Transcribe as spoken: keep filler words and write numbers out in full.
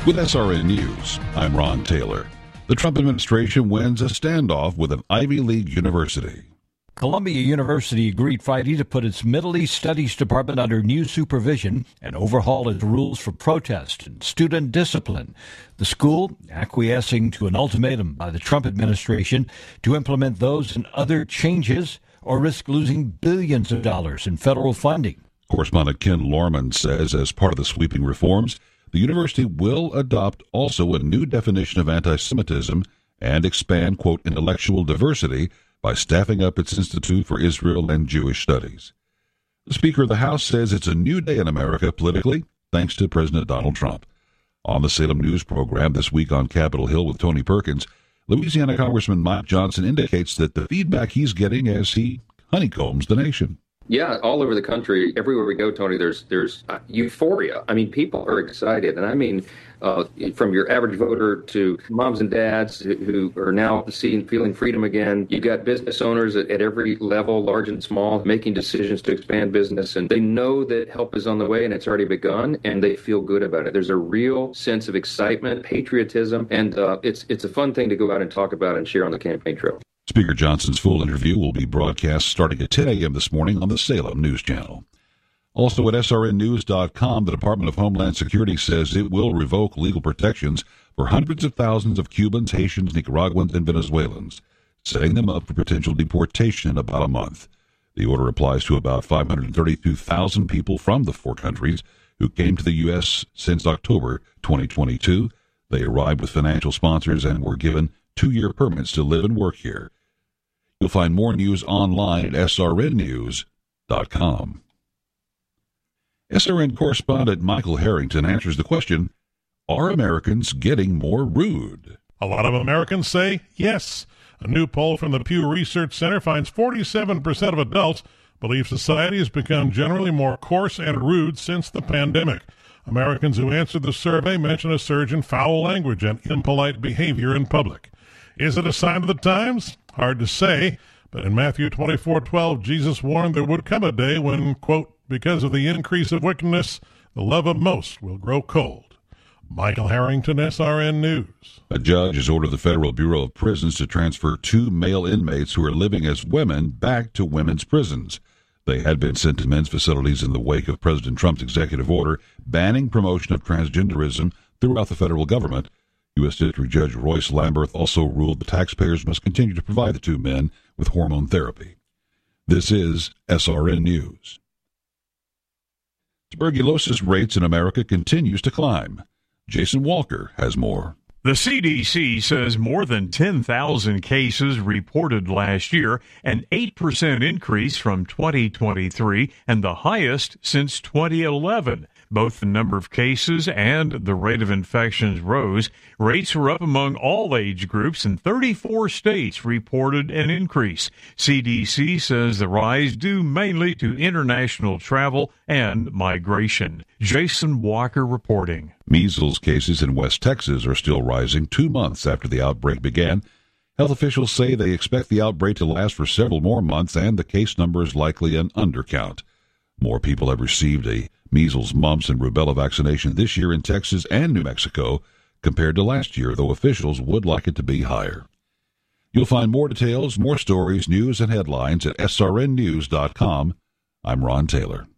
With S R N News, I'm Ron Taylor. The Trump administration wins a standoff with an Ivy League university. Columbia University agreed Friday to put its Middle East Studies Department under new supervision and overhaul its rules for protest and student discipline. The school acquiescing to an ultimatum by the Trump administration to implement those and other changes or risk losing billions of dollars in federal funding. Correspondent Ken Lorman says as part of the sweeping reforms, the university will adopt also a new definition of anti-Semitism and expand, quote, intellectual diversity by staffing up its Institute for Israel and Jewish Studies. The Speaker of the House says it's a new day in America politically, thanks to President Donald Trump. On the Salem News program this week on Capitol Hill with Tony Perkins, Louisiana Congressman Mike Johnson indicates that the feedback he's getting as he honeycombs the nation. Yeah, all over the country, everywhere we go, Tony, there's there's uh, euphoria. I mean, people are excited. And I mean, uh, from your average voter to moms and dads who are now seeing, feeling freedom again. You've got business owners at, at every level, large and small, making decisions to expand business. And they know that help is on the way and it's already begun, and they feel good about it. There's a real sense of excitement, patriotism, and uh, it's it's a fun thing to go out and talk about and share on the campaign trail. Speaker Johnson's full interview will be broadcast starting at ten a.m. this morning on the Salem News Channel. Also at S R N news dot com, the Department of Homeland Security says it will revoke legal protections for hundreds of thousands of Cubans, Haitians, Nicaraguans, and Venezuelans, setting them up for potential deportation in about a month. The order applies to about five hundred thirty-two thousand people from the four countries who came to the U S since October twenty twenty-two. They arrived with financial sponsors and were given two-year permits to live and work here. You'll find more news online at S R N news dot com. S R N correspondent Michael Harrington answers the question, are Americans getting more rude? A lot of Americans say yes. A new poll from the Pew Research Center finds forty-seven percent of adults believe society has become generally more coarse and rude since the pandemic. Americans who answered the survey mention a surge in foul language and impolite behavior in public. Is it a sign of the times? Hard to say, but in Matthew twenty-four twelve, Jesus warned there would come a day when, quote, because of the increase of wickedness, the love of most will grow cold. Michael Harrington, S R N News. A judge has ordered the Federal Bureau of Prisons to transfer two male inmates who are living as women back to women's prisons. They had been sent to men's facilities in the wake of President Trump's executive order banning promotion of transgenderism throughout the federal government. U S District Judge Royce Lamberth also ruled the taxpayers must continue to provide the two men with hormone therapy. This is S R N News. Tuberculosis rates in America continues to climb. Jason Walker has more. The C D C says more than ten thousand cases reported last year, an eight percent increase from twenty twenty-three and the highest since twenty eleven. Both the number of cases and the rate of infections rose. Rates were up among all age groups, and thirty-four states reported an increase. C D C says the rise due mainly to international travel and migration. Jason Walker reporting. Measles cases in West Texas are still rising two months after the outbreak began. Health officials say they expect the outbreak to last for several more months, and the case number is likely an undercount. More people have received a measles, mumps, and rubella vaccination this year in Texas and New Mexico compared to last year, though officials would like it to be higher. You'll find more details, more stories, news, and headlines at S R N news dot com. I'm Ron Taylor.